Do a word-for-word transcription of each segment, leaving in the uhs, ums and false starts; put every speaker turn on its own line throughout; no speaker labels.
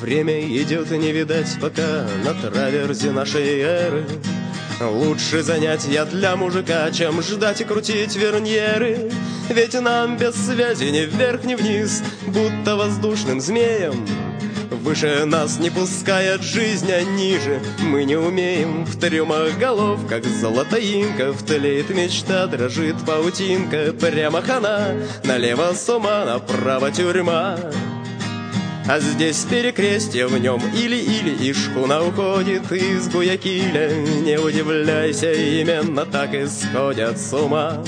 Время идет и не видать пока на траверзе нашей эры. Лучше занятия для мужика, чем ждать и крутить верньеры. Ведь нам без связи ни вверх, ни вниз, будто воздушным змеем. Выше нас не пускает жизнь, а ниже мы не умеем. В трюмах голов, как золотоинка, втлеет мечта, дрожит паутинка. Прямо хана, налево с ума, направо тюрьма. А здесь перекрестье, в нем или-или, и шхуна уходит из Гуякиля. Не удивляйся, именно так и сходят с ума.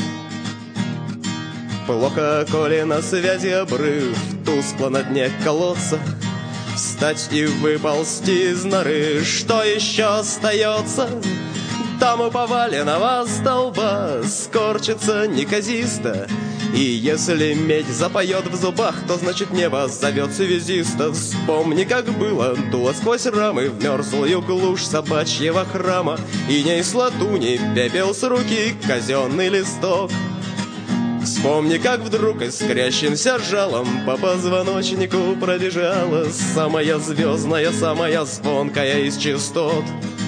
Плохо, коли на связи обрыв, тускло на дне колодца. Встать и выползти из норы, что еще остается? Там у поваленного столба скорчится неказисто. И если медь запоет в зубах, то значит небо зовет связиста. Вспомни, как было, дуло сквозь рамы в мерзлую глушь собачьего храма. И не из латуни пепел с руки, казенный листок. Вспомни, как вдруг искрящимся жалом по позвоночнику пробежала самая звездная, самая звонкая из частот.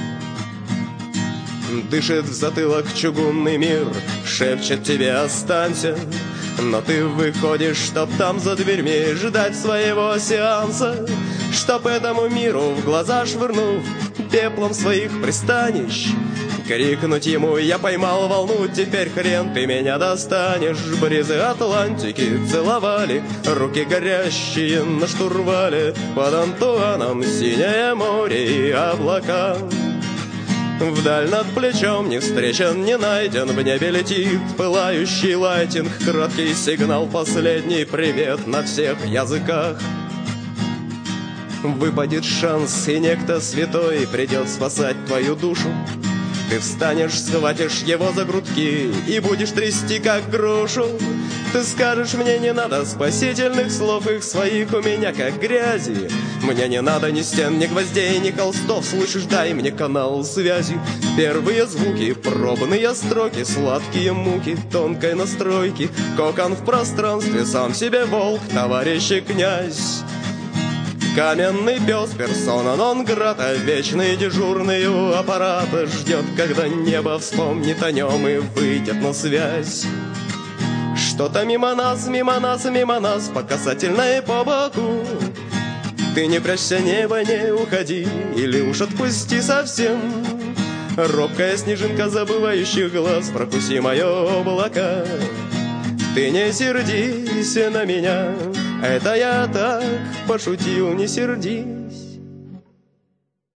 Дышит в затылок чугунный мир, шепчет тебе «останься». Но ты выходишь, чтоб там за дверьми ждать своего сеанса, чтоб этому миру в глаза швырнув пеплом своих пристанищ крикнуть ему: я поймал волну, теперь хрен ты меня достанешь. Бризы Атлантики целовали руки горящие на штурвале. Под Антуаном синее море и облака. Вдаль над плечом не встречен, не найден, в небе летит пылающий лайтинг. Краткий сигнал, последний привет на всех языках. Выпадет шанс, и некто святой придет спасать твою душу. Ты встанешь, схватишь его за грудки и будешь трясти, как грушу. Ты скажешь: мне не надо спасительных слов, их своих у меня как грязи. Мне не надо ни стен, ни гвоздей, ни холстов. Слышишь, дай мне канал связи. Первые звуки, пробные строки, сладкие муки тонкой настройки. Кокон в пространстве, сам себе волк, товарищ и князь. Каменный пес, персона нон-грата, вечный дежурный у аппарата. Ждет, когда небо вспомнит о нем и выйдет на связь. Что-то мимо нас, мимо нас, мимо нас, по касательной по боку. Ты не прячься, небо, не уходи, или уж отпусти совсем. Робкая снежинка забывающих глаз, прокуси мое облака. Ты не сердись на меня, это я так пошутил, не сердись.